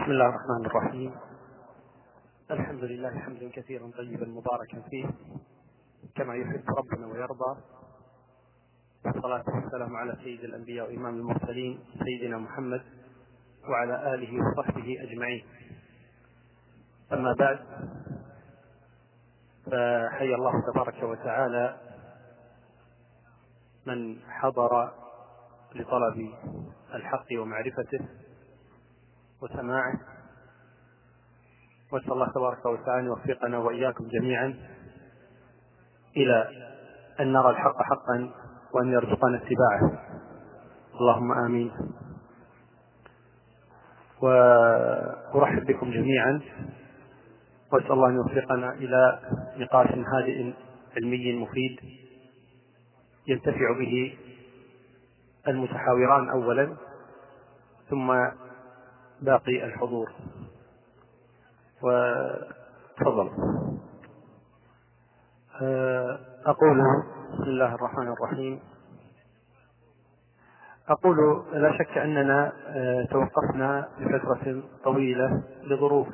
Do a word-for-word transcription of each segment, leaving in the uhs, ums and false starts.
بسم الله الرحمن الرحيم. الحمد لله حمدا كثيرا طيبا مباركا فيه كما يحب ربنا ويرضى، والصلاة والسلام على سيد الأنبياء وإمام المرسلين سيدنا محمد وعلى آله وصحبه أجمعين. أما بعد، فحي الله تبارك وتعالى من حضر لطلب الحق ومعرفته وسماعه، وأسأل الله تبارك وتعالى يوفقنا وإياكم جميعا إلى أن نرى الحق حقا وأن يرزقنا اتباعه، اللهم آمين. وأرحب بكم جميعا، وأسأل الله أن يوفقنا إلى نقاش هادئ علمي مفيد ينتفع به المتحاوران أولا ثم باقي الحضور. وتفضل. أقول بسم الله الرحمن الرحيم. أقول لا شك أننا توقفنا لفترة طويلة لظروف،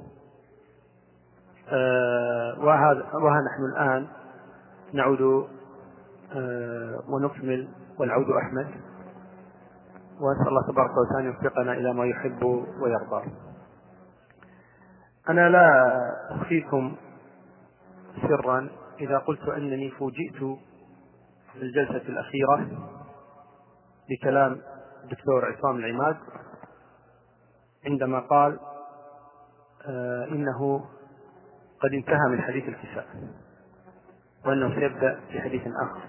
وها نحن الآن نعود ونكمل، والعود أحمد، وأسأل الله تبارك وتعالى يوفقنا إلى ما يحب ويرضى. أنا لا أخفيكم سرا إذا قلت أنني فوجئت في الجلسة الأخيرة بكلام الدكتور عصام العماد عندما قال آه إنه قد انتهى من حديث الكساء وأنه سيبدأ في حديث آخر،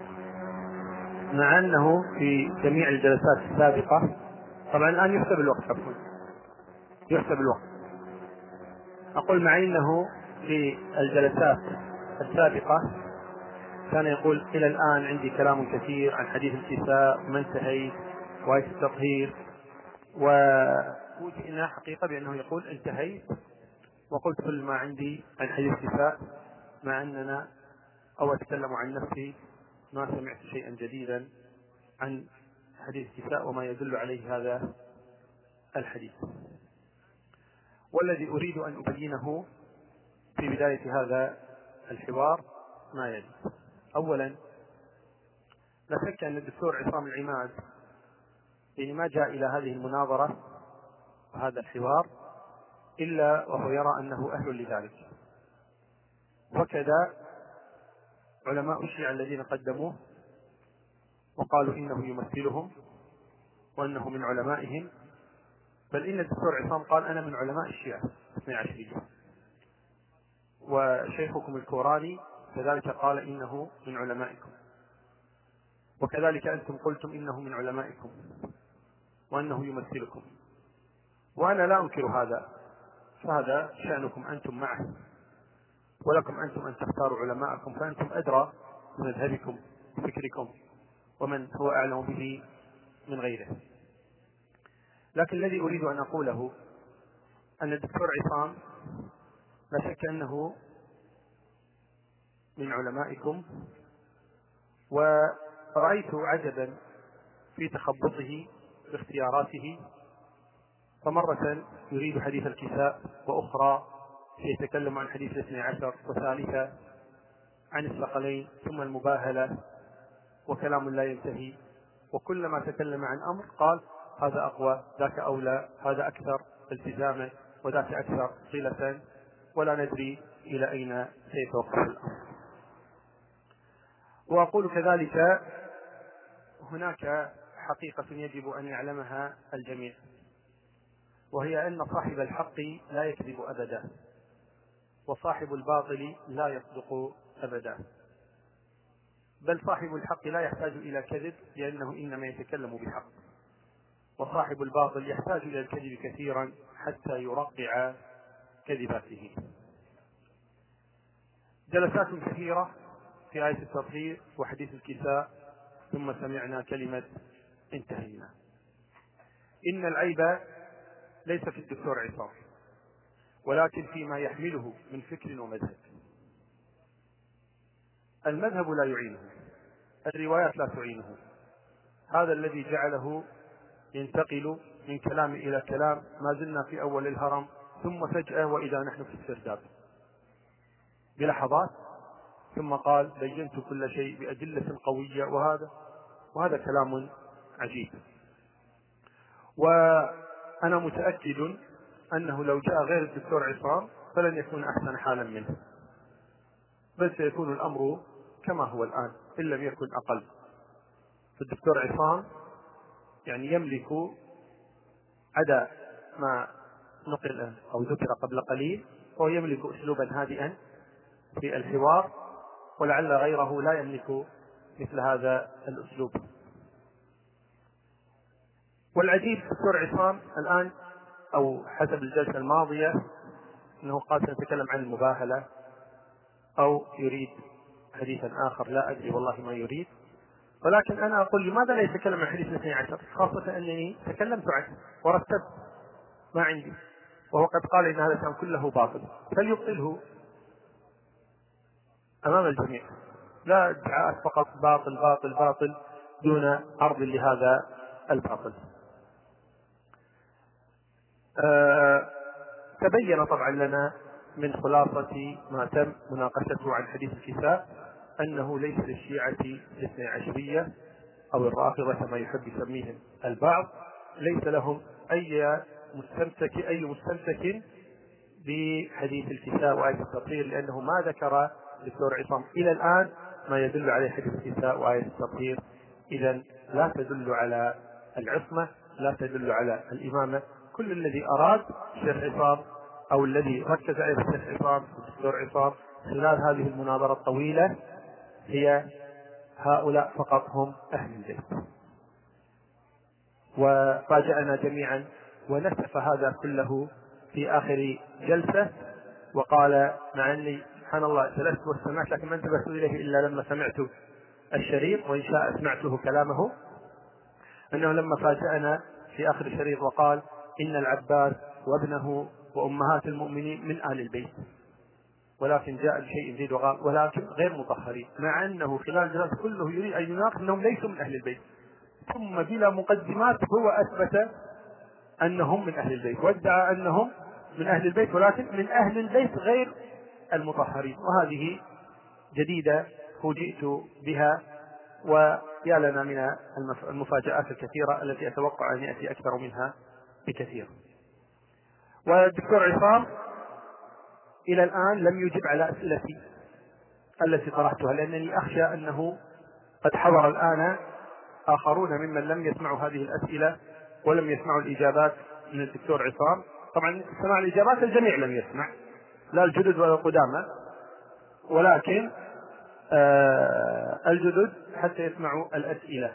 مع أنه في جميع الجلسات السابقة، طبعا الآن يحسب الوقت عفوا يحسب الوقت أقول مع أنه في الجلسات السابقة كان يقول إلى الآن عندي كلام كثير عن حديث الكساء وما انتهيت وآية التطهير، وفوجئنا حقيقة بأنه يقول انتهيت وقلت كل ما عندي عن حديث الكساء، مع أننا أو أتكلم عن نفسي ما سمعت شيئا جديدا عن حديث الكساء وما يدل عليه هذا الحديث. والذي أريد أن أبينه في بداية هذا الحوار ما يلي. أولا، لا شك أن الدكتور عصام العماد ما جاء إلى هذه المناظرة وهذا الحوار إلا وهو يرى أنه أهل لذلك، وكذا علماء الشيعة الذين قدموه وقالوا إنه يمثلهم وأنه من علمائهم، بل إن الدكتور عصام قال أنا من علماء الشيعة اثني عشرية، وشيخكم الكوراني كذلك قال إنه من علمائكم، وكذلك أنتم قلتم إنه من علمائكم وأنه يمثلكم، وأنا لا أنكر هذا، فهذا شأنكم أنتم معه، ولكم أنتم أن تختاروا علماءكم، فأنتم أدرى بمذهبكم وفكركم ومن هو أعلم به من غيره. لكن الذي أريد أن أقوله أن الدكتور عصام لا شك أنه من علمائكم، ورأيت عجبا في تخبطه باختياراته، فمرة يريد حديث الكساء، وأخرى يتكلم عن حديث الاثني عشر، وثالثة عن الثقلين، ثم المباهلة وكلام لا ينتهي، وكلما تكلم عن أمر قال هذا أقوى، ذاك أولى، هذا أكثر التزاما وذاك أكثر صلة، ولا ندري إلى أين سيتوقف الأمر. وأقول كذلك هناك حقيقة يجب أن يعلمها الجميع، وهي أن صاحب الحق لا يكذب أبدا، وصاحب الباطل لا يصدق أبدا، بل صاحب الحق لا يحتاج إلى كذب لأنه إنما يتكلم بحق، وصاحب الباطل يحتاج إلى الكذب كثيرا حتى يرقع كذباته. جلسات كثيرة في آية التطهير وحديث الكساء، ثم سمعنا كلمة انتهينا. إن العيب ليس في الدكتور عصام، ولكن فيما يحمله من فكر ومذهب. المذهب لا يعينه، الروايات لا تعينه، هذا الذي جعله ينتقل من كلام إلى كلام، ما زلنا في أول الهرم، ثم فجأة وإذا نحن في السرداب بلحظات، ثم قال بينت كل شيء بأدلة قوية. وهذا وهذا كلام عجيب. وأنا متأكد أنه لو جاء غير الدكتور عصام فلن يكون أحسن حالا منه، بل سيكون الأمر كما هو الآن إن لم يكن أقل. فالدكتور عصام يعني يملك عدا ما نقل أو ذكر قبل قليل، وهو يملك أسلوبا هادئا في الحوار، ولعل غيره لا يملك مثل هذا الأسلوب. والعجيب الدكتور عصام الآن أو حسب الجلسة الماضية أنه قال سنتكلم عن المباهلة أو يريد حديثا آخر، لا أدري والله ما يريد، ولكن أنا أقول لماذا لا يتكلم عن حديث الاثني عشر، خاصة أنني تكلمت عنه ورتبت ما عندي، وهو قد قال إن هذا كان كله باطل، فليبطله أمام الجميع، لا ادعاءات فقط باطل باطل باطل دون عرض لهذا الباطل. أه تبين طبعا لنا من خلاصة ما تم مناقشته عن حديث الكساء أنه ليس للشيعة الاثني عشرية أو الرافضة كما يحب يسميهم البعض، ليس لهم أي مستمسك أي مستمسك بحديث الكساء وآية التطهير، لأنه ما ذكر الدكتور عصام إلى الآن ما يدل عليه حديث الكساء وآية التطهير. إذن لا تدل على العصمة، لا تدل على الإمامة. كل الذي أراد الشيخ عصام أو الذي ركز عليه الشيخ عصام والدكتور عصام خلال هذه المناظرة الطويلة هي هؤلاء فقط هم أهل البيت. وفاجأنا جميعا ونسف هذا كله في آخر جلسة، وقال مع أني سبحان الله جلست واستمعت لكن ما انتبهت إليه إلا لما سمعت الشريط، وإن شاء سمعته كلامه، أنه لما فاجأنا في آخر الشريط وقال إن العباس وابنه وأمهات المؤمنين من آل البيت، ولكن جاء بشيء جديد وقال ولكن غير مطهرين، مع أنه خلال الجلسة كله يريد أن يناقش أنهم ليسوا من أهل البيت، ثم بلا مقدمات هو أثبت أنهم من أهل البيت وادعى أنهم من أهل البيت، ولكن من أهل البيت غير المطهرين. وهذه جديدة فوجئت بها، ويا لنا من المفاجآت الكثيرة التي أتوقع أن يأتي أكثر منها بكثير. والدكتور عصام إلى الآن لم يجب على أسئلتي التي طرحتها، لأنني أخشى أنه قد حضر الآن آخرون ممن لم يسمعوا هذه الأسئلة ولم يسمعوا الإجابات من الدكتور عصام. طبعا سماع الإجابات الجميع لم يسمع، لا الجدد ولا القدامى، ولكن آه الجدد حتى يسمعوا الأسئلة.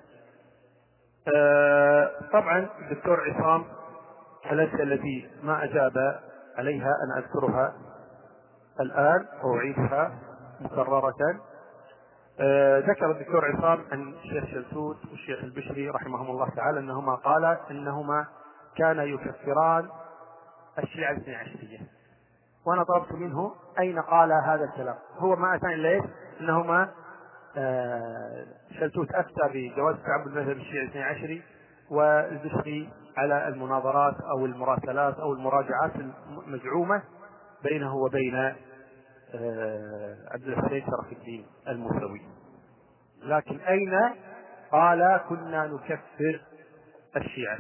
آه طبعا الدكتور عصام الأسئلة التي ما أجاب عليها أنا أذكرها الآن وأعيدها مكررة. آه ذكر الدكتور عصام عن الشيخ شلتوت والشيخ البشري رحمهم الله تعالى أنهما قالا إنهما كانا يكفران الشيعة الاثني عشرية، وأنا طلبت منه أين قال هذا الكلام، هو ما أتاني إلا أنهما آه شلتوت أفتى بجواز تعبد المذهب الشيعي الاثني عشري، والبشري على المناظرات أو المراسلات أو المراجعات المزعومة بينه وبين آه عبد الحسين شرف الدين الموسوي. لكن أين قال كنا نكفر الشيعة؟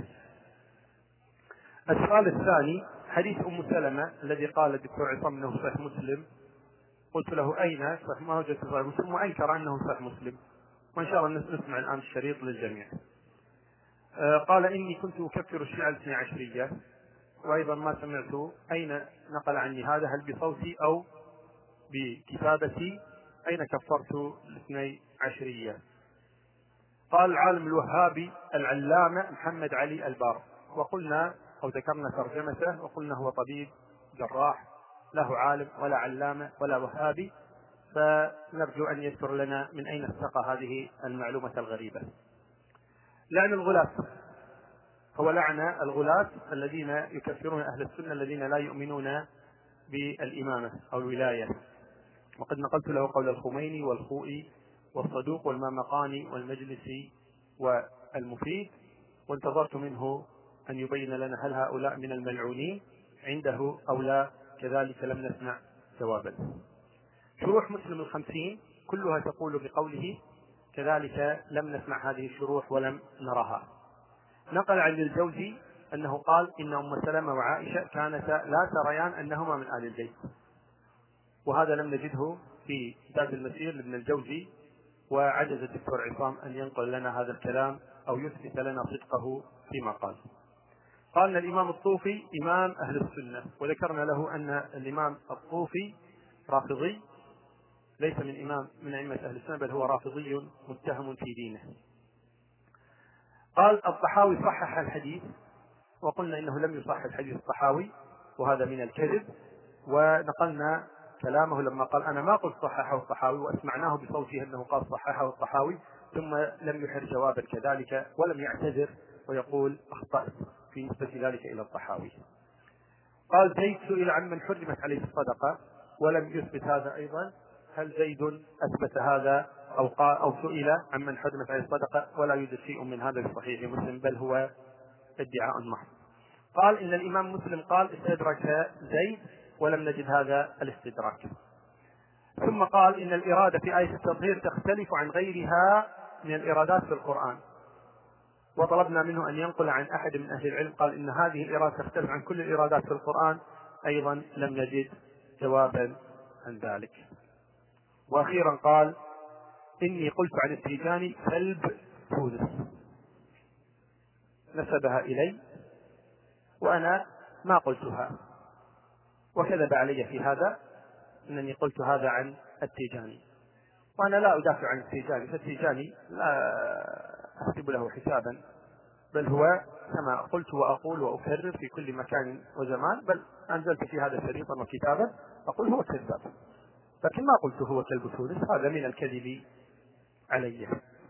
السؤال الثاني حديث أم سلمة الذي قال الدكتور عصام أنه صحيح مسلم، قلت له أين صحيح ما وجدت صحيح مسلم، وأنكر أنه صحيح مسلم، وإن شاء الله نسمع الآن الشريط للجميع. آه قال إني كنت أكفر الشيعة الاثني عشرية، وأيضا ما سمعت أين نقل عني هذا، هل بصوتي أو بكتابتي، أين كفرت الاثني عشرية. قال العالم الوهابي العلامة محمد علي البار، وقلنا أو ذكرنا ترجمته وقلنا هو طبيب جراح، له عالم ولا علامة ولا وهابي، فنرجو أن يذكر لنا من أين استقى هذه المعلومة الغريبة. لعن الغلاة، هو لعن الغلاة الذين يكفرون أهل السنة الذين لا يؤمنون بالإمامة أو الولاية، وقد نقلت له قول الخميني والخوئي والصدوق والمامقاني والمجلسي والمفيد، وانتظرت منه أن يبين لنا هل هؤلاء من الملعونين عنده أو لا، كذلك لم نسمع جوابا. شروح مسلم الخمسين كلها تقول بقوله، كذلك لم نسمع هذه الشروح ولم نرها. نقل عن الجوزي أنه قال إن أم سلمة وعائشة كانتا لا تريان أنهما من آل البيت، وهذا لم نجده في كتاب المسير لابن الجوزي، وعجز الدكتور عصام أن ينقل لنا هذا الكلام أو يثبت لنا صدقه فيما قال. قالنا الإمام الطوفي إمام أهل السنة، وذكرنا له أن الإمام الطوفي رافضي، ليس من إمام من أئمة أهل السنة، بل هو رافضي متهم في دينه. قال الطحاوي صحح الحديث، وقلنا إنه لم يصحح الحديث الطحاوي، وهذا من الكذب، ونقلنا كلامه لما قال أنا ما قلت صححه الطحاوي، وأسمعناه بصوته أنه قال صححه الطحاوي، ثم لم يحر جوابا كذلك ولم يعتذر ويقول أخطأت في نسبة ذلك إلى الطحاوي. قال زيد سئل عن من حرمت عليه الصدقة ولم يثبت هذا أيضا، هل زيد أثبت هذا أو قال أو سئل عن من حرمت عليه الصدقة؟ ولا يوجد شيء من هذا في صحيح مسلم، بل هو ادعاء محض. قال إن الإمام مسلم قال استدرك زيد ولم نجد هذا الاستدراك. ثم قال إن الإرادة في آية التطهير تختلف عن غيرها من الإرادات في القرآن، وطلبنا منه أن ينقل عن أحد من أهل العلم قال إن هذه الإرادة تختلف عن كل الإرادات في القرآن، أيضا لم نجد جوابا عن ذلك. وأخيرا قال إني قلت عن التيجاني كلب تونس، نسبها إلي وأنا ما قلتها، وكذب علي في هذا أنني قلت هذا عن التيجاني، وأنا لا أدافع عن التيجاني، فالتيجاني لا أحسب له حسابا، بل هو كما قلت وأقول وأكرر في كل مكان وزمان، بل أنزلت في هذا شريطا وكتابا أقول هو كذاب، لكن ما قلت هو كلب تونس، هذا من الكذب علي.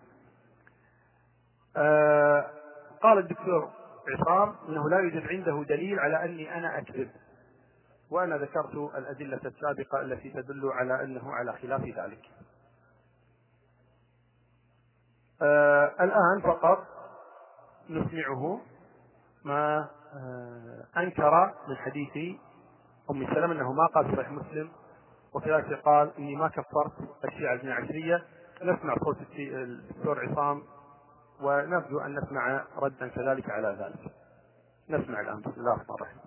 آه قال الدكتور عصام انه لا يوجد عنده دليل على اني انا اكذب، وانا ذكرت الادله السابقه التي تدل على انه على خلاف ذلك. آه الان فقط نسمعه ما آه انكر من حديث ام سلمة انه ما قال صحيح مسلم، وكذلك قال اني ما كفرت الشيعة الاثني عشرية. نسمع صوت الدكتور عصام ونرجو أن نسمع ردا كذلك على ذلك. نسمع الآن. بسم الله الرحمن الرحيم.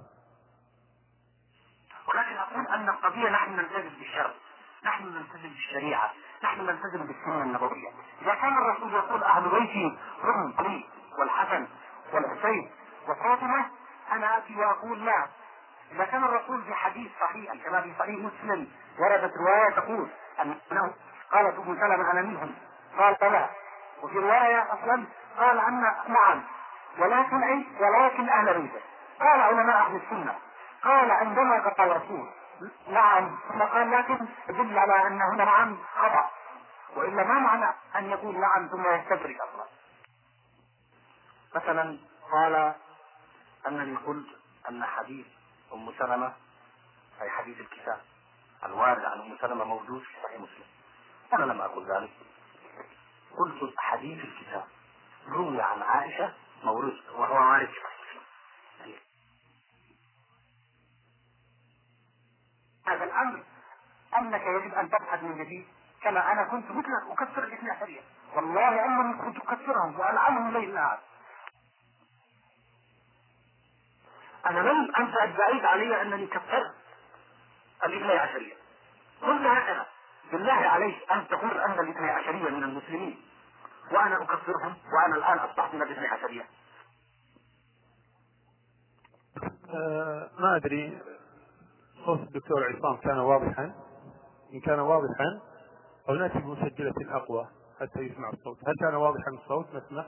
ولكن أقول أن القضية نحن نلتزم بالشرع، نحن نلتزم بالشريعة، نحن نلتزم بالسنة النبوية. إذا كان الرسول يقول أهل بيتي هم علي والحسن والحسين وفاطمة، أنا آتي وأقول لا. إذا كان الرسول في حديث صحيح كما في صحيح مسلم وردت رواية تقول أنه قالت أم سلمة أنا منهم، قال لا، وفي رواية أصلا قال أن نعم ولكن أي ولكن أهل بيته. قال علماء أهل السنة قال عندما قال الرسول نعم ثم قال لكن يدل على أن هنا نعم خطأ، وإلا ما معنى أن يقول نعم ثم يستدرك أصلا. مثلا قال أنني قلت أن حديث أم سلمة أي حديث الكتاب الوارد عن أم سلمة موجود في صحيح مسلم. أنا لم أقل ذلك، قلت حديث الكتاب روي عن عائشة مورود وهو وارد في صحيح مسلم. هذا الأمر أنك يجب أن تبحث من جديد، كما أنا كنت مثلك أكثر الاثنى عشرية، والله أنني كنت أكثرهم وألعنهم ليل نهار. أنا لم أنت بعيد علي أنني كفرت الاثنى عشرية، قلت هكذا بالله عليك أن تقول أن الاثنى عشرية من المسلمين وأنا أكفرهم وأنا الآن أصبحت من الاثنى عشرية. أه ما أدري صوت الدكتور عصام كان واضحا، إن كان واضحا أو نأتي بمسجلة أقوى حتى يسمع الصوت. هل كان واضحا الصوت؟ نسمع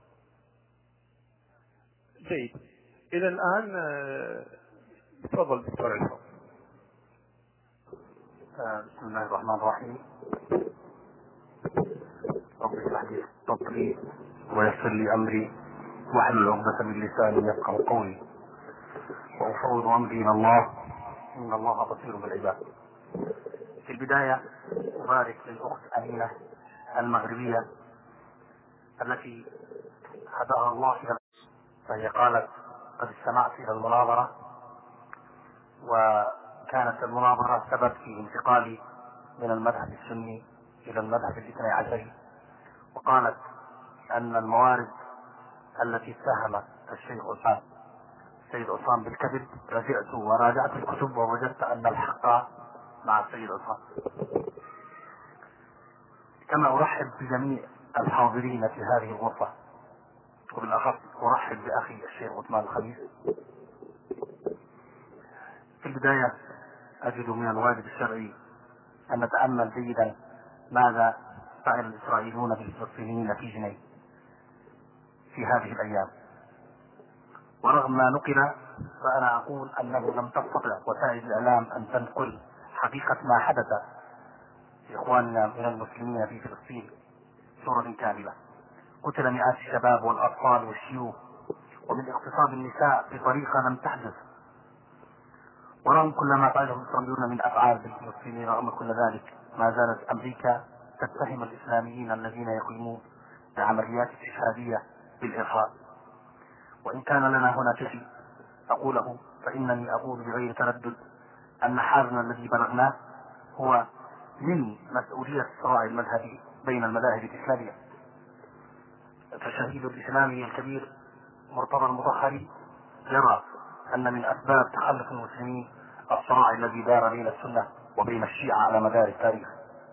جيد. إذا الآن تفضل دكتور عصام. بسم الله الرحمن الرحيم. رب اشرح لي صدري ويسر لي أمري واحلل عقدة من لساني يفقهوا قولي وأفوض أمري إلى الله إن الله بصير بالعباد. في البداية أبارك للأخت أمينة المغربية التي هداها الله فيها، فهي قالت قد استمعت إلى المناظرة، وكانت المناظرة سبب في انتقالي من المذهب السني إلى المذهب الاثني عشري. وقالت أن الموارد التي اتهم الشيخ عثمان السيد عثمان بالكذب، رجعت وراجعت الكتب ووجدت أن الحق مع السيد عثمان. كما أرحب بجميع الحاضرين في هذه الغرفة، وبالأخص أرحب بأخي الشيخ عثمان الخميس. في البداية أجد من الواجب الشرعي أن نتأمل جيدا ماذا فعل الإسرائيليون بالفلسطينيين في جنين في هذه الأيام. ورغم ما نقل فأنا أقول أنه لم تستطع وسائل الإعلام أن تنقل حقيقة ما حدث لإخواننا من المسلمين في فلسطين صورة كاملة. قتل مئات الشباب والأطفال والشيوخ، ومن اغتصاب النساء بطريقة لم تحدث. ورغم كل ما فعله الإسرائيليون من أفعال بالفلسطينيين، رغم كل ذلك ما زالت أمريكا تتهم الإسلاميين الذين يقيمون بعمليات استشهادية بالإرهاب. وإن كان لنا هنا شيء أقوله، فإنني أقول بغير تردد أن حالنا الذي بلغناه هو من مسؤولية الصراع المذهبي بين المذاهب الإسلامية. فالشهيد الإسلامي الكبير مرتضى المطهري يرى أن من أسباب تخلف المسلمين الصراع الذي دار بين السنة وبين الشيعة على مدار التاريخ.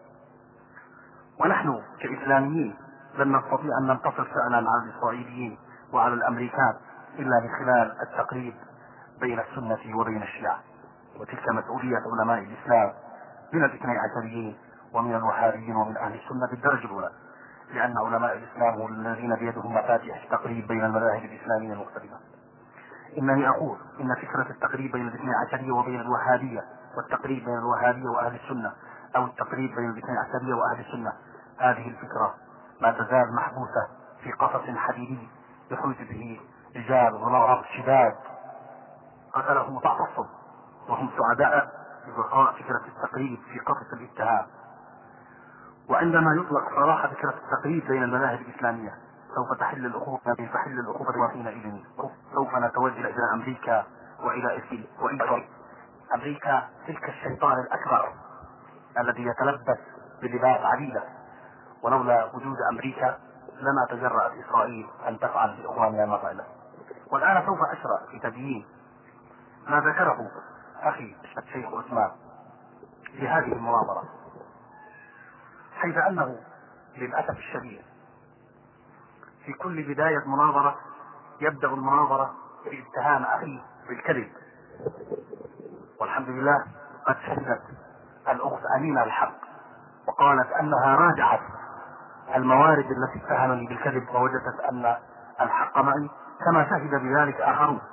ونحن كإسلاميين لن نستطيع أن ننتصر فعلا على الإسرائيليين وعلى الأمريكان إلا من خلال التقريب بين السنة وبين الشيعة، وتلك مسؤولية علماء الإسلام من الاثني عشريين ومن الوهابيين ومن أهل السنة بالدرجة الأولى، لأن علماء الإسلام هم الذين بيدهم مفاتيح التقريب بين المذاهب الإسلامية المختلفة. إنني أقول إن فكرة التقريب بين الاثني عشرية وبين الوهابية، والتقريب بين الوهابية وأهل السنة، أو التقريب بين الاثني عشرية وأهل السنة، هذه الفكرة ما تزال محبوسة في قفص حديدي يحوز به رجال ونظر شداد قتلهم تعصب، وهم سعداء ببقاء فكرة التقريب في قفص الاتهام. وعندما يطلق صراحة فكرة التقريب بين المذاهب الإسلامية سوف تحل الأخوة تحل الأخوة حينئذ. سوف نتوجه إلى أمريكا وإلى إسرائيل وإلى أمريكا، تلك الشيطان الأكبر الذي يتلبس بلباس عديدة. ولولا وجود أمريكا لما تجرأت إسرائيل أن تفعل بإخواننا ما فعله. والآن سوف أشرع في تبيين ما ذكره أخي الشيخ عثمان في هذه المناظرة، حيث أنه للأسف الشديد في كل بداية مناظرة يبدأ المناظرة باتهام أخي بالكذب. والحمد لله قد شهدت الأخت أمينة الحق وقالت أنها راجعت الموارد التي اتهمني بالكذب ووجدت أن الحق معي، كما شهد بذلك آخرون.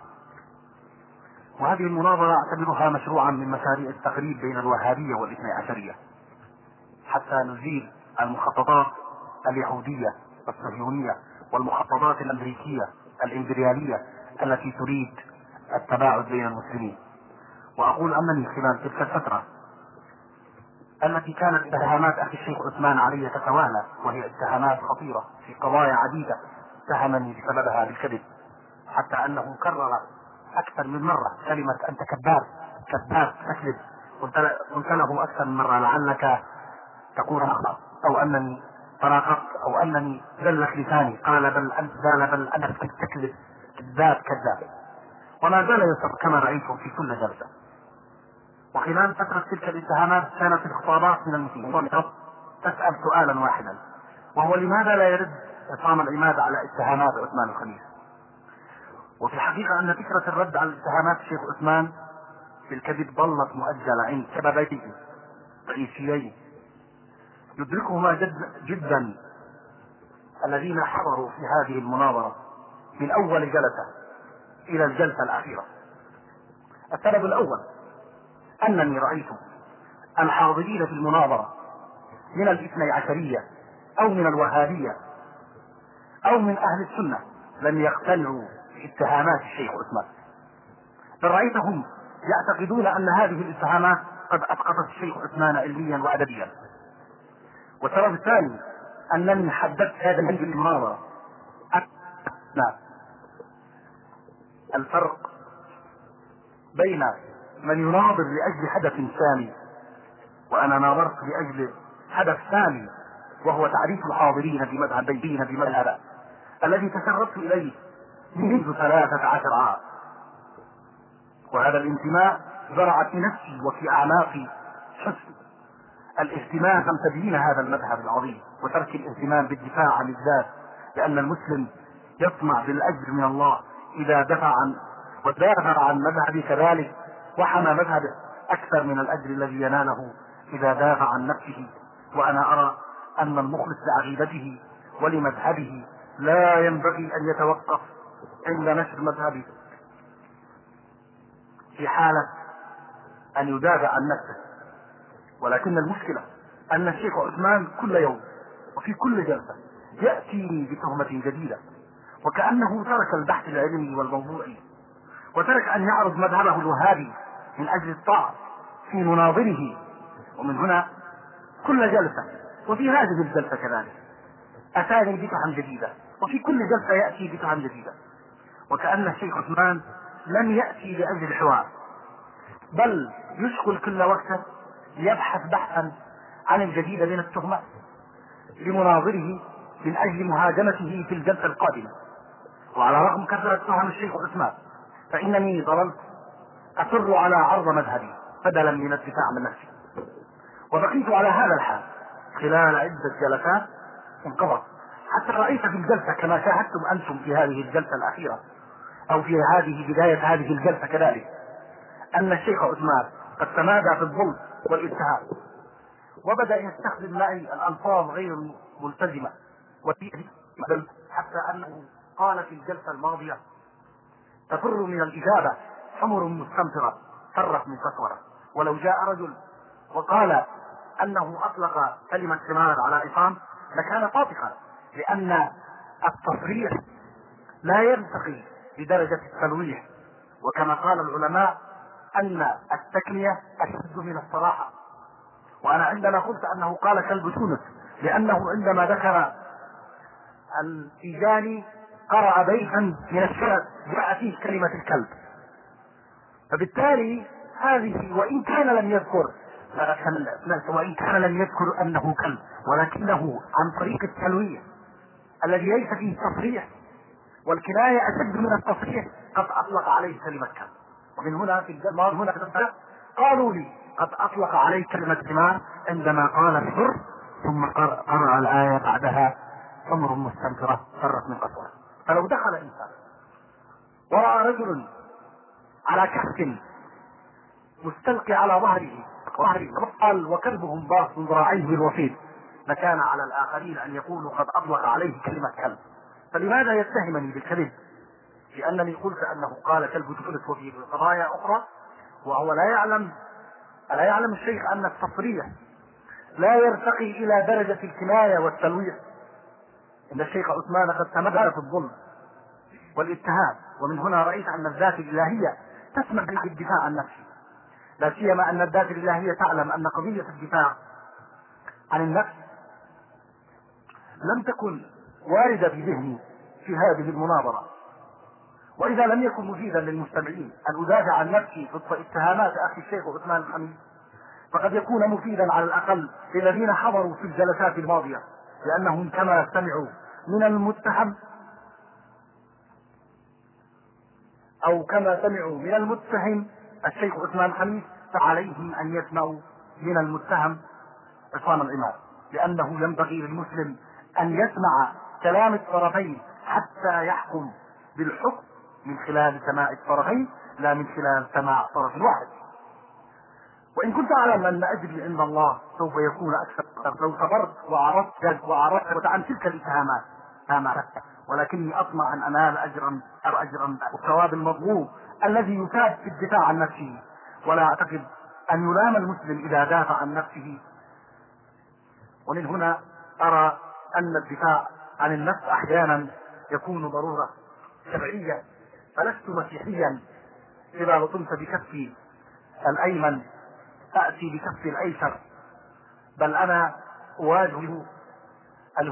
وهذه المناظرة أعتبرها مشروعا من مشاريع التقريب بين الوهابية والاثني عشرية، حتى نزيل المخططات اليهودية والصهيونية والمخططات الأمريكية الإمبريالية التي تريد التباعد بين المسلمين. وأقول أنني خلال تلك الفترة التي كانت اتهامات أخي الشيخ عثمان علي تتوالى، وهي اتهامات خطيرة في قضايا عديدة اتهمني بسببها بالكذب، حتى أنه كرر أكثر من مرة كلمة أنت كذاب كذاب تكذب. قلت له أكثر من مرة لعلك تقول أخطأ أو أنني تراقبت أو أنني زلت لساني. قال بل أنت زال بل أنا تكذب كذاب كذاب، وما زال يصر كما رأيتم في كل جلسة. وخلال فترة تلك الاتهامات كانت الخطابات من المسلمين تسأل سؤالا واحدا، وهو لماذا لا يرد عصام العماد على اتهامات عثمان الخميس؟ وفي الحقيقة أن فكرة الرد على اتهامات الشيخ عثمان بالكذب ظلت مؤجلة عند سببين رئيسيين يدركهما جد جدا الذين حضروا في هذه المناظرة من أول جلسة إلى الجلسة الأخيرة. السبب الأول أنني رأيت الحاضرين في المناظرة من الاثني عشرية أو من الوهابية أو من أهل السنة لم يقتنعوا باتهامات الشيخ عثمان، بل رأيتهم يعتقدون أن هذه الاتهامات قد أسقطت الشيخ عثمان علميا وأدبيا. والسبب الثاني أنني حددت هذا المناظرة. نعم الفرق بين من يناظر لأجل حدث ثاني، وأنا ناظرت لأجل حدث ثاني وهو تعريف الحاضرين بمذهبين بمذهب الذي تسربت إليه منذ ثلاثة عشر عام، وهذا الانتماء زرع في نفسي وفي أعماقي حسن الاهتمام بتبيين هذا المذهب العظيم وترك الاهتمام بالدفاع عن الذات، لأن المسلم يطمع بالأجر من الله إذا دفع عن ودافع عن مذهبه كذلك وحمى مذهبه أكثر من الأجر الذي يناله إذا دافع عن نفسه. وأنا أرى أن المخلص لعقيدته ولمذهبه لا ينبغي أن يتوقف عند نشر مذهبه في حالة أن يدافع عن نفسه. ولكن المشكلة أن الشيخ عثمان كل يوم وفي كل جلسة يأتيني بتهمة جديدة، وكأنه ترك البحث العلمي والموضوعي وترك أن يعرض مذهبه الوهابي من أجل الطاعة في مناظره. ومن هنا كل جلسة وفي هذه الجلسة كذلك أتاني بتهم جديدة، وفي كل جلسة يأتي بتهم جديدة، وكأن الشيخ عثمان لم يأتي لأجل الحوار، بل يشغل كل وقته ليبحث بحثا عن الجديد من التهمة لمناظره من أجل مهاجمته في الجلسة القادمة. وعلى رغم كثرة تهم الشيخ عثمان فإنني ظللت أصر على عرض مذهبي بدلا من الدفاع عن نفسي، وبقيت على هذا الحال خلال عدة جلسات انقضت، حتى رأيت في الجلسة كما شاهدتم أنتم في هذه الجلسة الأخيرة أو في هذه بداية هذه الجلسة كذلك أن الشيخ عثمان قد تمادى في الظلم والاتهام، وبدأ يستخدم معي الألفاظ غير ملتزمة، حتى أنه قال في الجلسة الماضية: تفر من الإجابة حمر مستمطرة فرت من كسورة. ولو جاء رجل وقال أنه أطلق كلمة حمار على عصام لكان طاطقا، لأن التصريح لا يرتقي بدرجة التلويح، وكما قال العلماء أن التكنية أشد من الصراحة. وأنا عندما قلت أنه قال كلب تونس لأنه عندما ذكر التيجاني قرأ بيتا من الشعر جاء فيه كلمة الكلب، فبالتالي هذه وإن كان لم يذكر وإن كان لم يذكر أنه كلب، ولكنه عن طريق التلويح الذي ليس فيه تصريح، والكناية أشد من التصريح، قد أطلق عليه كلمة كلب. ومن هنا في الجمال هنا قالوا لي قد أطلق عليه كلمة حمار عندما قال الحر ثم قرأ الآية بعدها حمر مستمطرة فرت من قسورة. فلو دخل إنسان ورأى رجل على كهف مستلقي على ظهره قال وكلبهم باص ذراعيه بالوفيد لكان على الآخرين أن يقولوا قد أطلق عليه كلمة كلب. فلماذا يتهمني بالكذب؟ لأنني قلت أنه قال كلب تونس وفي قضايا أخرى، وهو لا يعلم ألا يعلم الشيخ أن التصريح لا يرتقي إلى درجة الكناية والتلويح. إن الشيخ عثمان قد تمدى في الظلم والاتهام، ومن هنا رأيت أن الذات الإلهية تسمح بالدفاع عن نفسه، لا سيما أن الذات الإلهية تعلم أن قضية الدفاع عن النفس لم تكن واردة في ذهني في هذه المناظرة. وإذا لم يكن مفيدا للمستمعين أن أدافع عن نفسي في اتهامات أخي الشيخ عثمان الحميد، فقد يكون مفيدا على الأقل للذين حضروا في الجلسات الماضية، لأنهم كما سمعوا من المتهم أو كما سمعوا من المتهم الشيخ عثمان الحميد فعليهم أن يسمعوا من المتهم عصام العماد، لأنه ينبغي للمسلم أن يسمع كلام الطرفين حتى يحكم بالحكم من خلال سماع الطرفين لا من خلال سماع طرف واحد. وإن كنت أعلم أن أجري عند الله سوف يكون أكثر لو صبرت وعرفت وعرفت عن تلك الاتهامات، ولكني أطمع أن أنال أجرا أو أجرا والثواب المطلوب الذي يثاب في الدفاع عن نفسه. ولا أعتقد أن يلام المسلم إذا دافع عن نفسه. ومن هنا أرى أن الدفاع عن النفس أحيانا يكون ضرورة شرعية، فلست مسيحيا إذا لطمت بكفي الأيمن أأتي بكفي الأيسر، بل أنا أواجه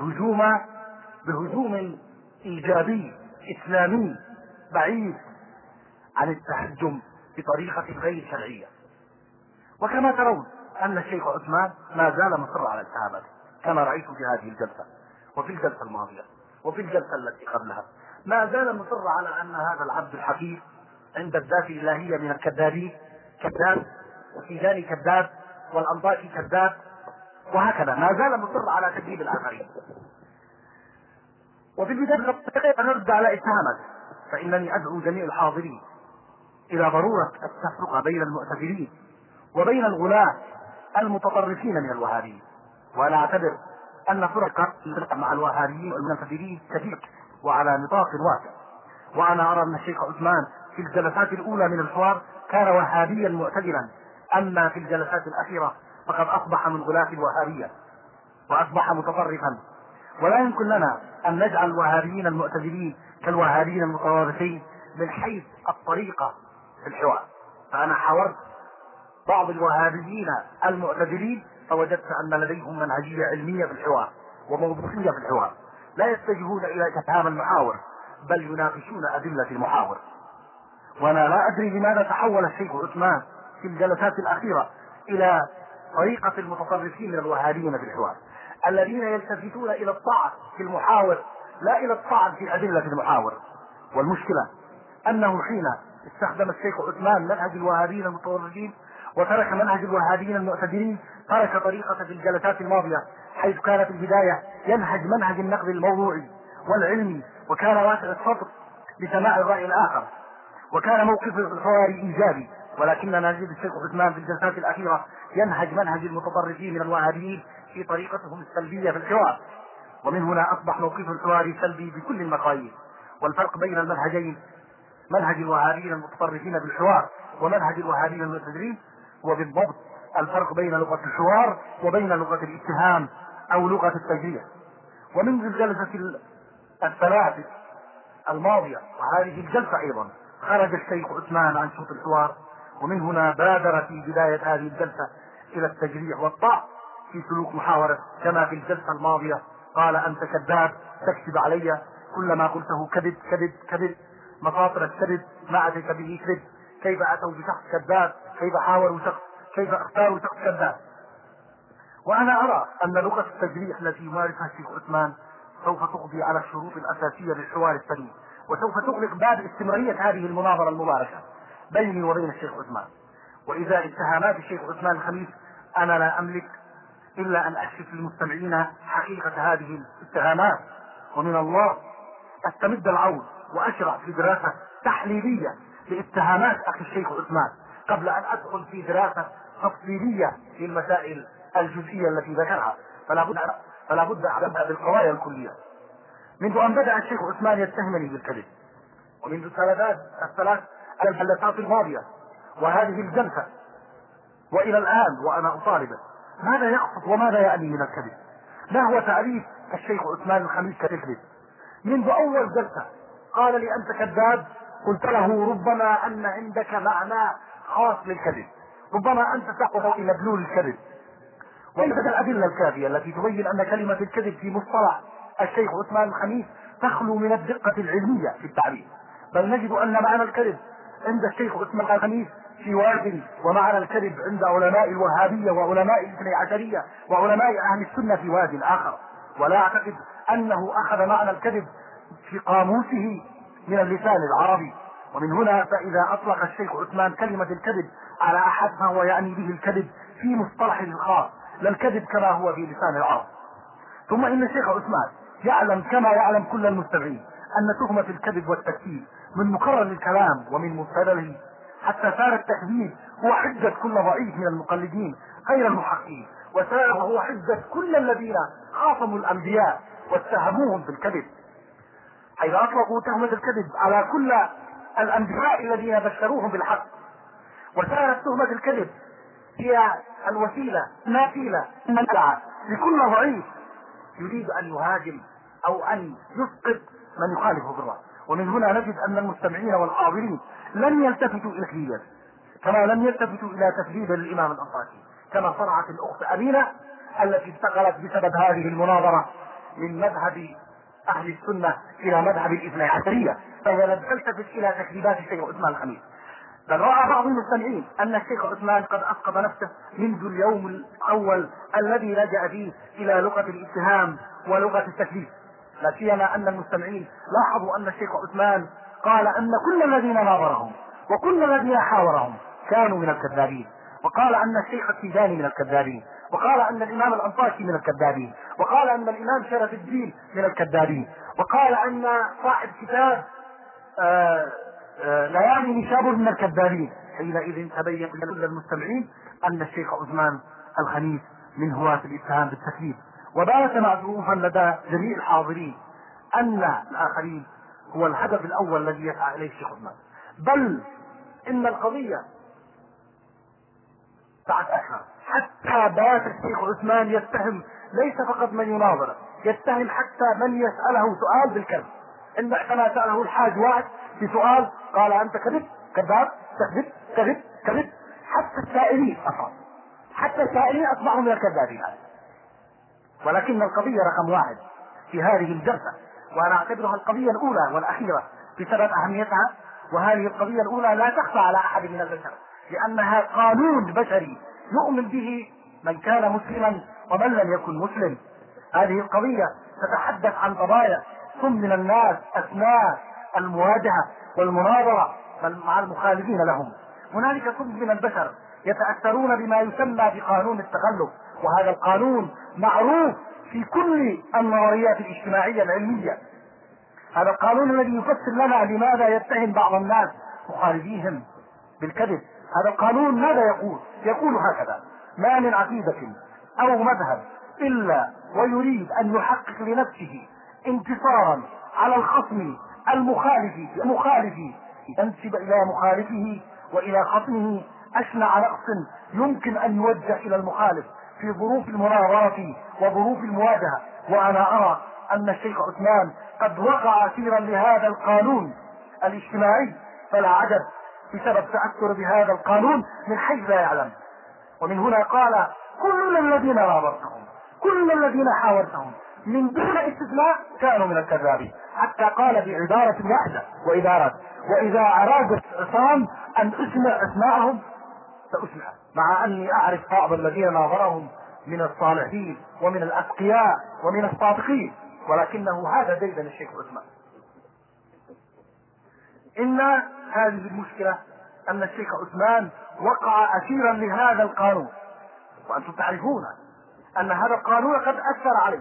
الهجوم بهجوم إيجابي إسلامي بعيد عن التحجم بطريقة غير شرعية. وكما ترون أن الشيخ عثمان ما زال مصر على الاتهامات، كما رأيت في هذه الجلسة وفي الجلسة الماضية وفي الجلسة التي قبلها، ما زال مصر على أن هذا العبد الحفيظ عند الذات الإلهية من الكذابين كذاب، وسيداني كذاب، والأنطاكي كذاب، وهكذا ما زال مصر على تكذيب الآخرين. وفي البداية نرد على اتهامات، فإنني أدعو جميع الحاضرين إلى ضرورة التفرقة بين المعتزلين وبين الغلاة المتطرفين من الوهابيين. وأنا أعتبر أن فرق مع الوهابيين والمعتزلين كثير وعلى نطاق واسع. وأنا أرى أن الشيخ عثمان في الجلسات الأولى من الحوار كان وهابيا معتدلا، أما في الجلسات الأخيرة فقد أصبح من غلاة الوهابية وأصبح متطرفا. ولا يمكن لنا أن نجعل الوهابيين المعتزلين كالوهابيين المتطرفين من حيث الطريقة في الحوار. فأنا حاورت بعض الوهابيين المعتزلين فوجدت أن لديهم منهجية علمية في الحوار وموضوعية في الحوار، لا يتجهون إلى كتاب المحاور بل يناقشون أدلة المحاور. وأنا لا أدري لماذا تحول الشيخ عثمان في الجلسات الأخيرة إلى طريقة المتطرفين من الوهابيين في الحوار الذين يلتفتون إلى الطعن في المحاور لا إلى الطعن في أدلة المحاور. والمشكلة أنه حين استخدم الشيخ عثمان منهج الوهابيين المتطرفين وترك منهج الوهابيين المعتدلين، ترك طريقة في الجلسات الماضية حيث كان في البداية ينهج منهج النقد الموضوعي والعلمي، وكان واسع الصدر لسماع الرأي الآخر، وكان موقف الحواري إيجابي. ولكننا نجد الشيخ عثمان في الجلسات الأخيرة ينهج منهج المتطرفين من الوهابيين في طريقتهم السلبية في الحوار، ومن هنا أصبح موقف الحواري سلبي بكل المقاييس. والفرق بين المنهجين، منهج الوهابيين المتطرفين بالحوار ومنهج الوهابيين المعتدلين، وبالضبط الفرق بين لغة الحوار وبين لغة الاتهام أو لغة التجريح. ومنذ الجلسة الثلاث الماضية وهذه الجلسة أيضا خرج الشيخ عثمان عن شوط الحوار، ومن هنا بادر في بداية هذه الجلسة إلى التجريح والطعن في سلوك محاورة، كما في الجلسة الماضية قال أنت كذاب تكذب علي، كل ما قلته كذب كذب كذب، مخاطر الكذب ما أتيت به كذب، كيف أتوا بشخص كذاب، كيف حاولوا شخص، كيف اختاروا شخص كذاب. وأنا أرى أن لغة التجريح التي يمارسها الشيخ عثمان سوف تقضي على الشروط الأساسية للحوار السليم، وسوف تغلق باب استمرارية هذه المناظرة المباركة بيني وبين الشيخ عثمان. وإذا اتهامات الشيخ عثمان الخميس أنا لا أملك إلا أن أكشف للمستمعين حقيقة هذه الاتهامات، ومن الله أستمد العون وأشرع في دراسة تحليلية لاتهامات أخي الشيخ عثمان قبل أن أدخل في دراسة تفصيلية في المسائل الجزئية التي ذكرها. فلا بد فلا بد أن أبدأ بالقضايا الكلية. منذ أن بدأ الشيخ عثمان يتهمني بالكذب، ومنذ الثلاث الثلاث الجلسات الماضية وهذه الجلسة وإلى الآن وأنا أطالبه ماذا يقصد وماذا يعني من الكذب؟ ما هو تعريف الشيخ عثمان الخميس ككذب؟ منذ أول جلسة قال لي أنت كذاب، قلت له ربما أن عندك معنى خاص للكذب، ربما أنت تأخذ إلى مدلول الكذب. وإذا الأدلة الكافية التي تبين أن كلمة الكذب في مصطلح الشيخ عثمان الخميس تخلو من الدقة العلمية في التعريف، بل نجد أن معنى الكذب عند الشيخ عثمان الخميس في واد، ومعنى الكذب عند علماء الوهابية وعلماء الاثني عشرية وعلماء أهل السنة في واد آخر. ولا أعتقد أنه أخذ معنى الكذب في قاموسه من اللسان العربي. ومن هنا فإذا أطلق الشيخ عثمان كلمة الكذب على أحد فهو يعني به الكذب في مصطلح الخاص، لا الكذب كما هو في لسان العرب. ثم إن الشيخ عثمان يعلم كما يعلم كل المستمعين أن تهمة الكذب والتكذيب من مقرر الكلام ومن مبتدله، حتى صار التكذيب هو حجة كل ضعيف من المقلدين غير المحققين، وصار هو حجة كل الذين خاصموا الأنبياء واتهموهم بالكذب، حيث أطلقوا تهمة الكذب على كل الأنبياء الذين بشروهم بالحق. وصارت تهمة الكذب هي الوسيلة نافلة منفعة لكل ضعيف يريد أن يهاجم أو أن يسقط من يخالفه بالرأي. ومن هنا نجد أن المستمعين والحاضرين لم يلتفتوا إلى تكذيبه، كما لم يلتفتوا إلى تكذيب الإمام الأنطاكي، كما صنعت الأخت أمينة التي انتقلت بسبب هذه المناظرة من مذهب أهل السنة إلى مذهب الاثني عشرية، ولم تلتفت الى تكذيبات الشيخ عثمان الخميس. بل راى بعض المستمعين ان الشيخ عثمان قد اسقط نفسه منذ اليوم الاول الذي لجأ فيه الى لغه الاتهام ولغه التكذيب، لا سيما ان المستمعين لاحظوا ان الشيخ عثمان قال ان كل الذين ناظرهم وكل الذين حاورهم كانوا من الكذابين، وقال ان الشيخ التيجاني من الكذابين، وقال ان الامام الانطاكي من الكذابين، وقال ان الامام شرف الدين من الكذابين، وقال ان صاحب كتاب آه آه ليالي نشابه من الكذابين. حينئذ تبين لكل المستمعين ان الشيخ عثمان الخميس من هواة الاتهام بالتكذيب، وبات معروفا لدى جميع الحاضرين ان الاخرين هو الهدف الاول الذي يسعى اليه الشيخ عثمان. بل ان القضيه بعد أشهر حتى بات الشيخ عثمان يتهم ليس فقط من يناظره، يتهم حتى من يسأله سؤال بالكذب. إن كما سأله الحاج واحد في سؤال قال أنت كذب كذاب تكذب كذب كذب، حتى السائلين أصلا حتى السائلين أصبحوا من الكذابين. ولكن القضية رقم واحد في هذه الجلسة، وأنا أعتبرها القضية الأولى والأخيرة بسبب أهميتها، وهذه القضية الأولى لا تخفى على أحد من البشر، لأنها قانون بشري يؤمن به من كان مسلما ومن لم يكن مسلم. هذه القضية تتحدث عن قضايا ثم من الناس أثناء المواجهة والمناظرة مع المخالفين لهم. هنالك ثم من البشر يتأثرون بما يسمى بقانون التخلف، وهذا القانون معروف في كل النظريات الاجتماعية العلمية. هذا القانون الذي يفسر لنا لماذا يتهم بعض الناس مخالفيهم بالكذب. هذا القانون ماذا يقول؟ يقول هكذا: ما من عقيدة أو مذهب إلا ويريد أن يحقق لنفسه انتصارا على الخصم المخالف المخالف ينسب إلى مخالفه وإلى خصمه أشنع نقص يمكن أن يوجه إلى المخالف في ظروف المناظرة وظروف المواجهة. وأنا أرى أن الشيخ عثمان قد وقع أسيرا لهذا القانون الاجتماعي، فلا عجب بسبب تأثر بهذا القانون من حيث لا يعلم. ومن هنا قال كل الذين ناظرتهم كل الذين حاورتهم من دون استثناء كانوا من الكذابين، حتى قال بعبارة واحدة: وإذا أراد وإذا أراد عصام أن أسمع أسماءهم سأسمع، مع أني أعرف بعض الذين ناظرهم من الصالحين ومن الأتقياء ومن الصادقين، ولكنه هذا ديدن الشيخ عثمان. إن هذه المشكلة أن الشيخ عثمان وقع أسيرا لهذا القانون، وأنتم تعرفون أن هذا القانون قد أثر عليه.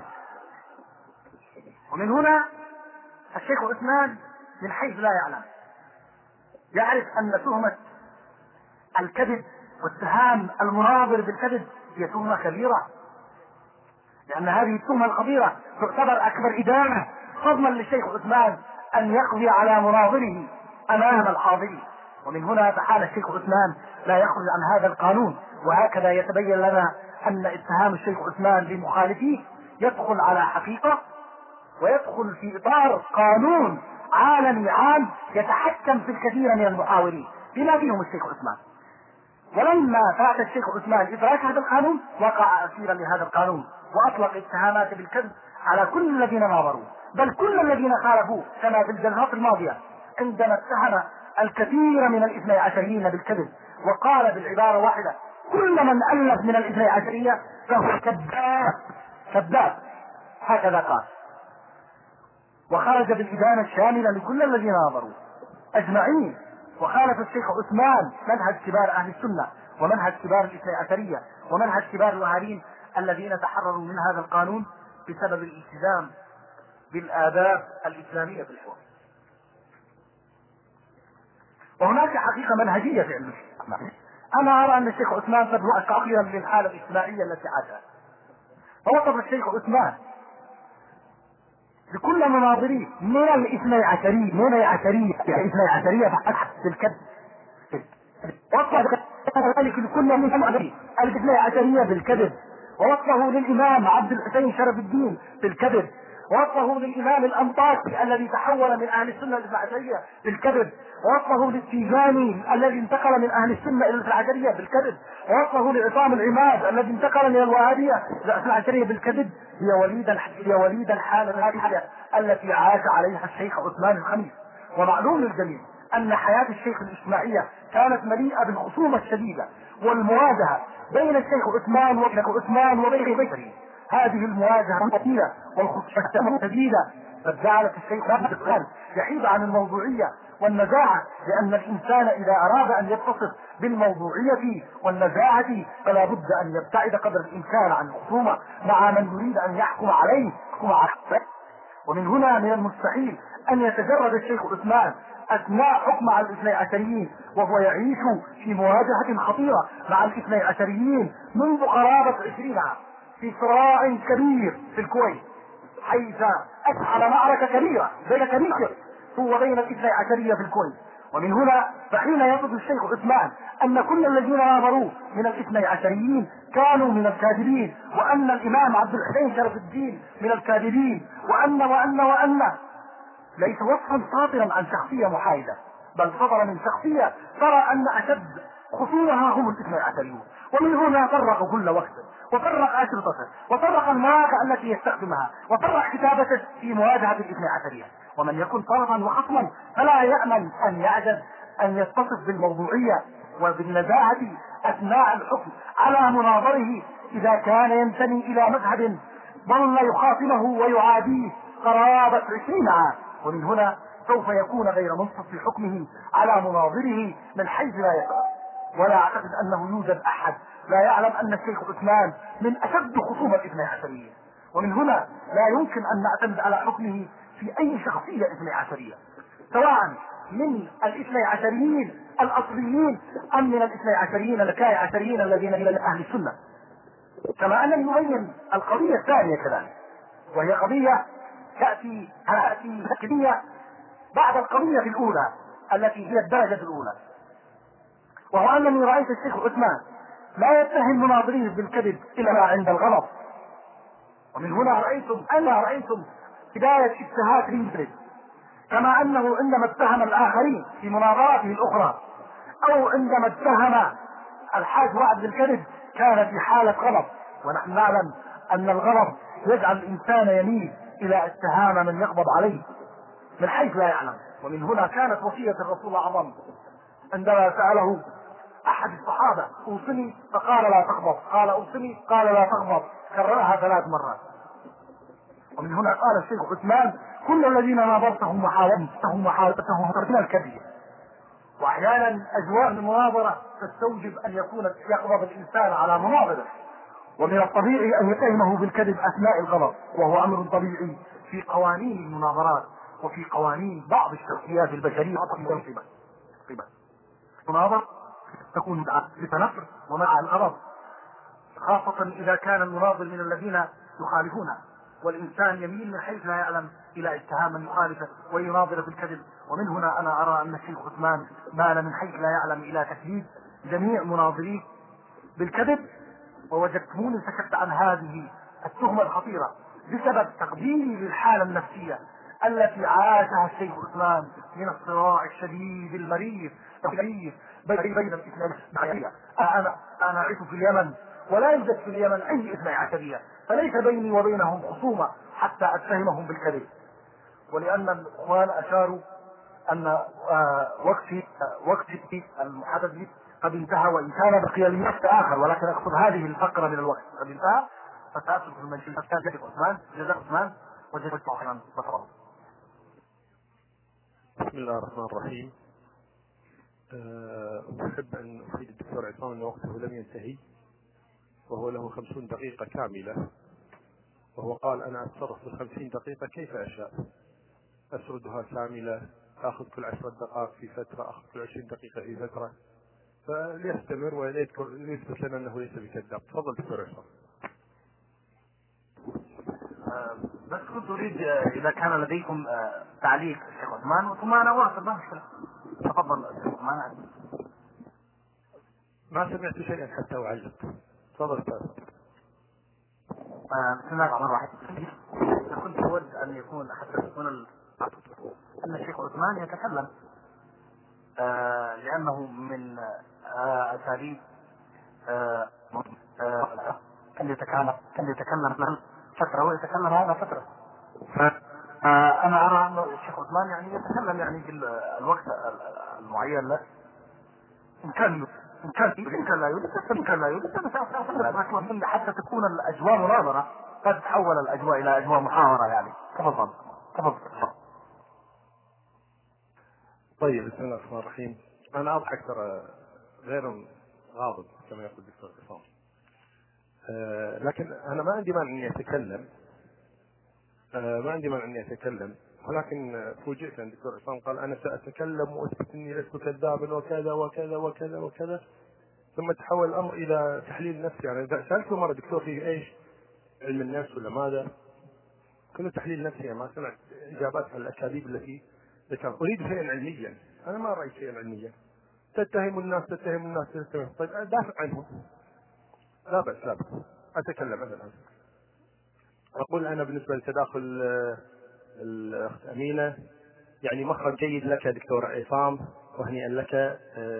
ومن هنا الشيخ عثمان من حيث لا يعلم يعرف أن تهمة الكذب واتهام المناظر بالكذب هي تهمة كبيرة، لأن هذه التهمة الخطيرة تعتبر أكبر إدانة فضلا للشيخ عثمان أن يقضي على مناظره أمام الحاضرين. ومن هنا تعالى الشيخ عثمان لا يخرج عن هذا القانون، وهكذا يتبين لنا أن اتهام الشيخ عثمان بمخالفيه يدخل على حقيقة ويدخل في إطار قانون عالمي عام يتحكم في الكثير من المحاورين بما فيهم الشيخ عثمان. ولما فات الشيخ عثمان إدراك هذا القانون وقع أسيرا لهذا القانون، وأطلق اتهامات بالكذب على كل الذين ناظروا، بل كل الذين خالفوه، كما في الجلسات الماضية عندما اتهم الكثير من الاثني عشريين بالكذب، وقال بالعبارة واحدة: كل من ألف من الاثني عشرية فهو كذاب كذاب، هكذا قال. وخرج بالإدانة الشاملة لكل الذين ناظروا أجمعين. وخالف الشيخ عثمان منهج كبار أهل السنة ومنهج كبار الاثني عشرية ومنهج كبار الوهابيين الذين تحرروا من هذا القانون بسبب الالتزام بالآداب الإسلامية في الحوار. وهناك حقيقة منهجية في علم الشيخ. أنا أرى أن الشيخ عثمان قد وقع تأخيرا للحالة الاجتماعية التي عاشها، فوصف الشيخ عثمان لكل مناظريه من الاثني عشرية من العشرية الاثني عشرية فقط بالكذب، وصف ذلك لكل من الاثني عشرية بالكذب، ووصفه للإمام عبد الحسين شرف الدين بالكذب، ووصفه للإمام الأنطاكي الذي تحول من أهل السنة إلى العشرية بالكذب، ووصفه للتيجاني الذي انتقل من أهل السنة إلى العشرية بالكذب، ووصفه لعصام العماد الذي انتقل من الوهابية إلى العشرية بالكذب. هي وليد هي وليد الحالة الحالة التي عاش عليها الشيخ عثمان الخميس. ومعلوم للجميع أن حياة الشيخ الإسماعيلية كانت مليئة بالخصومة الشديدة والمواجهة بين الشيخ عثمان والشيخ عثمان وبين بيته. هذه المواجهة القتيلة والخصومة الشديدة قد جعلت الشيخ عثمان يحيد عن الموضوعية والنزاعة، لأن الإنسان إذا أراد أن يتصف بالموضوعية والنزاعة فلا بد أن يبتعد قدر الإمكان عن الخصومة مع من يريد أن يحكم عليه. ومن هنا من المستحيل أن يتجرد الشيخ عثمان أثناء حكم على الاثني عشريين وهو يعيش في مواجهة خطيرة مع الاثني عشريين منذ قرابة عشرين عام في صراع كبير في الكويت، حيث أشعل معركة كبيرة بين كبير هو بين الاثني عشرية في الكويت. ومن هنا فحين يقول الشيخ عثمان أن كل الذين ناظروا من الاثني عشريين كانوا من الكاذبين، وأن الإمام عبد الحسين شرف الدين من الكاذبين، وأن وأن وأن ليس وصفا صادرا عن شخصية محايدة، بل صدر من شخصية ترى أن أشد خصومها هم الاثني عشريون. ومن هنا فرق كل وقت، وفرق أشرطته، وفرق المواقع التي يستخدمها، وفرق كتابته في مواجهة الاثني عشرية. ومن يكن طرفا وخصما فلا يأمن أن يعجز أن يتصف بالموضوعية وبالنزاهة أثناء الحكم على مناظره إذا كان ينتمي إلى مذهب ظل يخاصمه ويعاديه قرابة عشرين عام. ومن هنا سوف يكون غير منصف في حكمه على مناظره من حيث لا يقرأ. ولا أعتقد أنه يوجد أحد لا يعلم أن الشيخ عثمان من أشد خصوم الاثني عشريين. ومن هنا لا يمكن أن نعتمد على حكمه في أي شخصية اثني عشرية، سواء من الاثني عشريين الأصليين أم من الاثني عشريين الكاي عشريين الذين من أهل السنة. كما أن يبين القضية الثانية كذلك، وهي قضية تأتي تأتي قضية بعد القضية الأولى التي هي الدرجة الأولى، وهو أنني رأيت الشيخ عثمان لا يتهم مناظريه بالكذب إلا عند الغلط. ومن هنا رأيتم أنا رأيتم بداية اجتهاد المفرد، كما أنه عندما اتهم الآخرين في مناظراته الأخرى أو عندما اتهم الحاج وعد بالكذب كان في حالة غلط. ونحن نعلم أن الغلط يجعل الإنسان يميل إلى اتهام من يغضب عليه من حيث لا يعلم. ومن هنا كانت وصية الرسول الأعظم عندما سأله أحد الصحابة أوصني فقال لا تغضب، قال أوصني قال لا تغضب، كررها ثلاث مرات. ومن هنا قال الشيخ عثمان كل الذين ناظرتهم وحاولتهم وحاولتهم من الكذب. وأحيانا أجواء المناظرة تستوجب أن يكون يغضب الإنسان على مناظره، ومن الطبيعي أن يتهمه بالكذب أثناء الغضب، وهو أمر طبيعي في قوانين المناظرات وفي قوانين بعض الشخصيات البشرية. قيمة مناظرة تكون بتنفر ومع الغضب، خاصة إذا كان المناظر من الذين يخالفونه، والإنسان يميل من حيث لا يعلم إلى اتهام من يخالفه ويناظر بالكذب. ومن هنا أنا أرى أن الشيخ عثمان مال من حيث لا يعلم إلى تكذيب جميع مناظريه بالكذب، ووجدتموني سكت عن هذه التهمة الخطيرة بسبب تقديري للحالة النفسية التي عاشها الشيخ عثمان من الصراع الشديد المرير بين بين الاثني عشرية. أنا أنا أعيش في اليمن ولا يوجد في اليمن أي اثني عشرية، فليس بيني وبينهم خصومة حتى أتهمهم بالكذب. ولأن الإخوان أشاروا أن وقتي وقتي المحدد قد انتهى، وإن كان بقي لي وقت آخر، ولكن أقصد هذه الفقرة من الوقت قد انتهى، فسأترك المجلس جزاك عثمان جزاك عثمان وجزاك عثمان بطرا. بسم الله الرحمن الرحيم. أحب أن أفيد الدكتور عصام أن وقته لم ينتهي، وهو له خمسون دقيقة كاملة، وهو قال أنا أتصرف بالخمسين دقيقة كيف أشاء، أسردها كاملة، أخذ كل عشرة دقائق في فترة، أخذ كل عشرين دقيقة في فترة، فليستمر ويثبت لنا أنه ليس بكذاب. تفضل دكتور عصام. بس كنت أريد إذا كان لديكم تعليق الشيخ عثمان ثم أنا واصل ما مشكلة. تفضل الشيخ عثمان. ما سمعت شيئا حتى أعلق. تفضل أستاذ. بسم الله الرحمن الرحيم. كنت أود أن يكون حتى يكون أن الشيخ عثمان يتكلم آه لأنه من آه أساليب آه آه كان يتكلم كان يتكلم فترة ويتكلم هذا فترة، آه انا ارى ان الشيخ عثمان يعني يتكلم يعني في الوقت المعين له، ان كان ان كان ان كان لا يوجد ان كان لا يوجد حتى تكون الاجواء مناظره، قد تتحول الاجواء الى اجواء محاورة يعني. تفضل تفضل. طيب، بسم الله الرحمن الرحيم. انا اضحك ترى غير غاضب كما يقول الدكتور عصام، أه لكن انا ما عندي مانع اني اتكلم، أه ما عندي مانع اني اتكلم، ولكن فوجئت ان الدكتور عصام قال انا ساتكلم واثبت اني لست كذابا وكذا وكذا وكذا وكذا، ثم تحول الامر الى تحليل نفسي. يعني سالته مره دكتور في ايش؟ علم النفس ولا ماذا؟ كله تحليل نفسي، ما سمعت اجابات على الاكاذيب التي ذكرت. اريد شيئا علميا، انا ما رايت شيئا علميا. تتهم الناس تتهم الناس تتهم، طيب دافع عنهم، لا بأس لا بأس اتكلم انا الان. اقول انا بالنسبه لتداخل الاخت امينه يعني مخرج جيد لك دكتور عصام، وهنيئا لك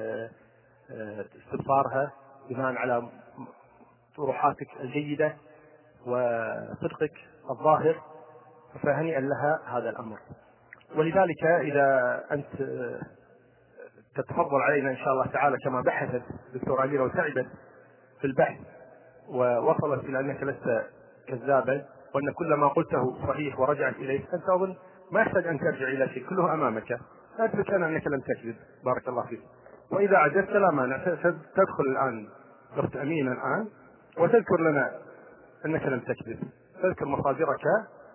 استبصارها بناء على طروحاتك الجيده وصدقك الظاهر، فهنيئا لها هذا الامر. ولذلك اذا انت تتفضل علينا ان شاء الله تعالى كما بحثت دكتورة أميرة وتعبت في البحث ووصلت الى انك لست كذابا وان كل ما قلته صحيح ورجعت اليك، انت اظن ما يحتاج ان ترجع الى شيء، كله امامك. اثبت لنا انك لم تكذب، بارك الله فيك. واذا عجزت لا مانع، تدخل الان اخت امينه الان وتذكر لنا انك لم تكذب، تذكر مصادرك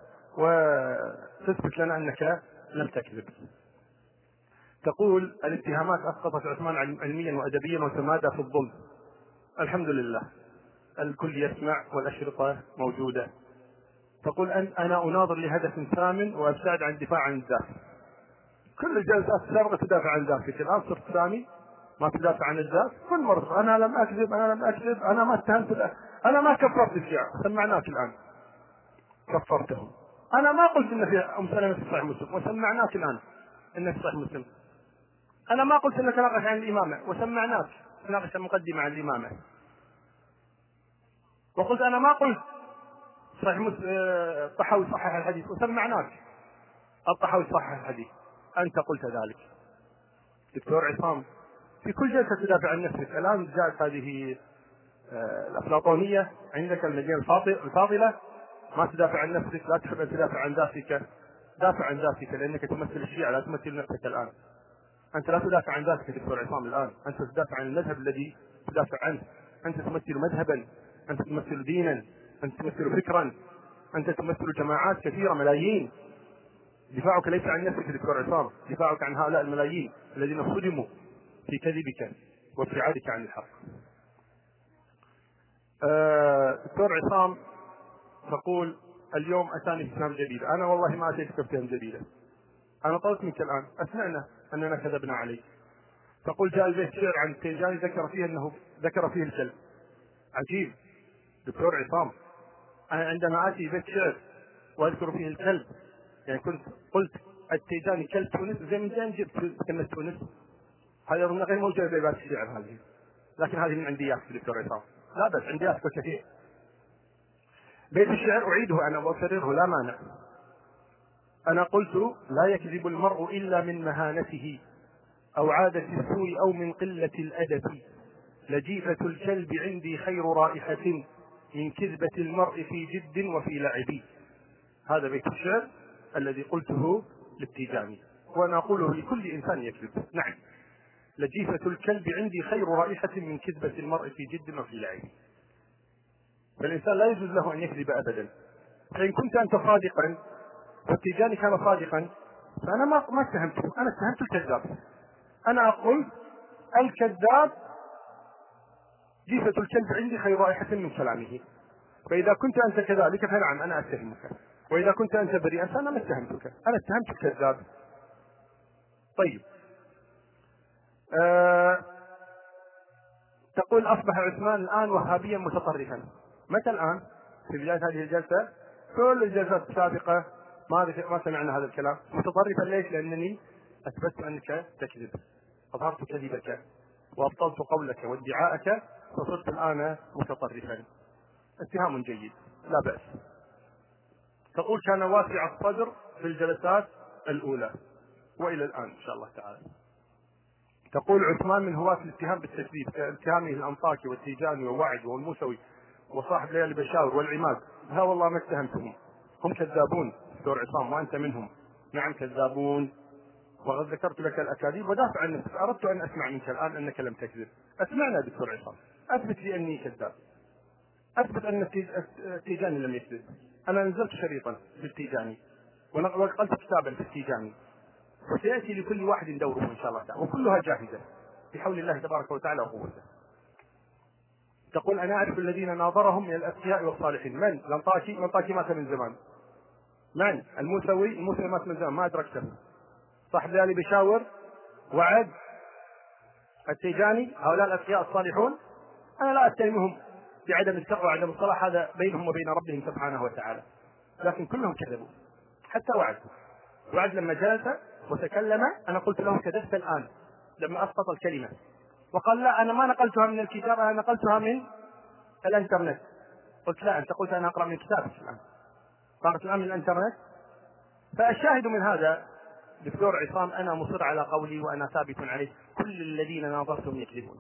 وتثبت لنا انك لم تكذب. تقول الاتهامات اسقطت عثمان علميا وادبيا وتمادى في الظلم. الحمد لله الكل يسمع والاشرطه موجوده. تقول أن انا اناظر لهدف ثامن وابتعد عن الدفاع عن الذات. كل الجلسات السابقه تدافع عن ذاتك، الان صرت ثاني ما تدافع عن الذات. كل مره انا لم اكذب انا لم اكذب انا ما اتهمت، انا ما كفرت الشيعة، سمعناك الان كفرته. انا ما قلت ان في ام سلمة في صحيح مسلم وسمعناك الان انه في صحيح مسلم. انا ما قلت انك تناقش عن الامامه وسمعناك تناقش المقدمه عن الامامه. وقلت انا ما قلت صحيح مسلم الطحاوي صحح الحديث وسمعناك الطحاوي صحح الحديث، انت قلت ذلك. دكتور عصام في كل جلسه تدافع عن نفسك، الان جاءت هذه الافلاطونيه عندك المدينه الفاضله، ما تدافع عن نفسك، لا تحب ان تدافع عن ذاتك. دافع عن ذاتك لانك تمثل الشيعة، لا تمثل نفسك الان. انت لا تدافع عن ذاتك دكتور عصام الان، انت تدافع عن المذهب الذي تدافع عنه. انت تمثل مذهبا، انت تمثل دينا، انت تمثل فكرا، انت تمثل جماعات كثيره ملايين. دفاعك ليس عن نفسك دكتور عصام، دفاعك عن هؤلاء الملايين الذين صدموا في كذبك وابتعادك عن الحق. آه دكتور عصام تقول اليوم اتاني اتهام جديد. انا والله ما اتيتك باتهام جديده، انا طلبت منك الان اسمعنا اننا كذبنا عليك. تقول جاء البيت شعر عن التيجاني ذكر فيه انه ذكر فيه الكلب. عجيب دكتور عصام، انا عندما اتي بيت شعر واذكر فيه الكلب يعني كنت قلت التيجاني كلب تونس، زي من جاي جبت كلمه تونس؟ هذا غير موجوده في بيت الشعر هذه، لكن هذه من عندي اياك دكتور عصام. لا بس عندي اياك كثير. بيت الشعر اعيده انا واكرره لا مانع. انا قلت لا يكذب المرء الا من مهانته او عادة السوء او من قلة الادب، لجيفة الكلب عندي خير رائحة من كذبة المرء في جد وفي لعب. هذا بيت الشعر الذي قلته للتيجاني، وانا اقوله لكل انسان يكذب. نعم، لجيفة الكلب عندي خير رائحة من كذبة المرء في جد وفي لعب. فالانسان لا يجوز له ان يكذب ابدا. فان كنت انت صادقا والتيجاني كان صادقا فانا ما ما اتهمته، انا اتهمت الكذاب. انا اقول الكذاب جيفة الكلب عندي خير رائحة من كلامه. فاذا كنت انت كذلك فنعم انا اتهمك، واذا كنت انت بريئا فانا ما اتهمتك، انا اتهمت الكذاب. طيب أه تقول اصبح عثمان الان وهابيا متطرفا. متى الان؟ في بداية هذه الجلسة؟ كل الجلسات السابقة ما ما سمعنا هذا الكلام. متطرفا ليش؟ لانني اثبتت انك تكذب، اظهرت كذبك وابطلت قولك وادعاءك، فصرت الان متطرفا. اتهام جيد لا بأس. تقول كان واسع الصدر في الجلسات الأولى وإلى الآن إن شاء الله تعالى. تقول عثمان من هواة الاتهام بالتكذيب كاتهامه الأنطاكي والتيجاني ووعد والموسوي وصاحب ليالي بشاور والعماد. ها والله ما اتهمتهم، هم كذابون دكتور عصام وأنت منهم. نعم كذابون، وقد ذكرت لك الأكاذيب ودافع عن نفسك. أردت أن أسمع منك الآن أنك لم تكذب. أسمعنا دكتور عصام، أثبت لي أني كذاب، أثبت أن التيجاني لم يكذب. أنا نزلت شريطا بالتيجاني ونقلت كتابا في التيجاني، وسيأتي لكل واحد دوره إن شاء الله تعالى، وكلها جاهزة بحول الله تبارك وتعالى وقوته. تقول أنا أعرف الذين ناظرهم من الأتقياء والصالحين. من؟ الأنطاكي؟ الأنطاكي مات من زمان. من؟ الموسوي؟ الموسوي مات من زمان ما أدركته. صاحب ليالي بشاور، وعد، التيجاني، هؤلاء الأتقياء الصالحون أنا لا أتهمهم بعدم التقوى وعدم الصلاح، هذا بينهم وبين ربهم سبحانه وتعالى، لكن كلهم كذبوا. حتى وعد، وعد لما جلس وتكلم أنا قلت له كذبت الآن لما أسقط الكلمة، وقال لا أنا ما نقلتها من الكتاب، أنا نقلتها من الانترنت. قلت لا أنت قلت أنا أقرأ من كتابك الآن، صارت الآن من الانترنت. فالشاهد من هذا دكتور عصام أنا مصر على قولي وأنا ثابت عليه، كل الذين ناظرتهم يكذبون.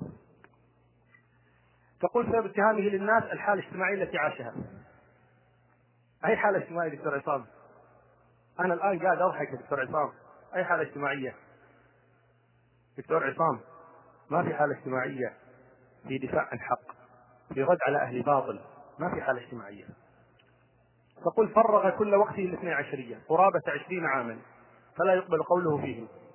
تقول سبب اتهامه للناس الحالة الاجتماعية التي عاشها. أي حالة اجتماعية دكتور عصام؟ أنا الآن قاعد أضحك دكتور عصام. أي حالة اجتماعية دكتور عصام؟ ما في حالة اجتماعية في دفاع عن حق، في رد على أهل باطل، ما في حالة اجتماعية. تقول فرغ كل وقته الاثني عشرية قرابة عشرين عاما فلا يقبل قوله فيهم.